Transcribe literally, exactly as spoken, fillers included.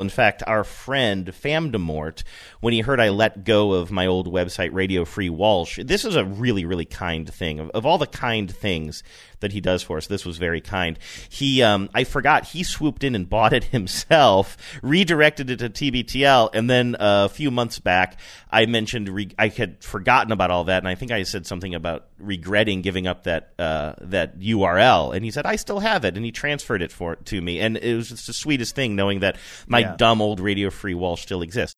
In fact, our friend Famdemort, when he heard I let go of my old website, Radio Free Walsh, this is a really, really kind thing. Of, of all the kind things that he does for us, this was very kind. He, um, I forgot, he swooped in and bought it himself, redirected it to T B T L, and then uh, a few months back, I mentioned re- I had forgotten about all that, and I think I said something about regretting giving up that uh, that U R L, and he said, I still have it, and he transferred it for to me, and it was just the sweetest thing knowing that my Yeah. dumb old Radio Free Walsh still exists.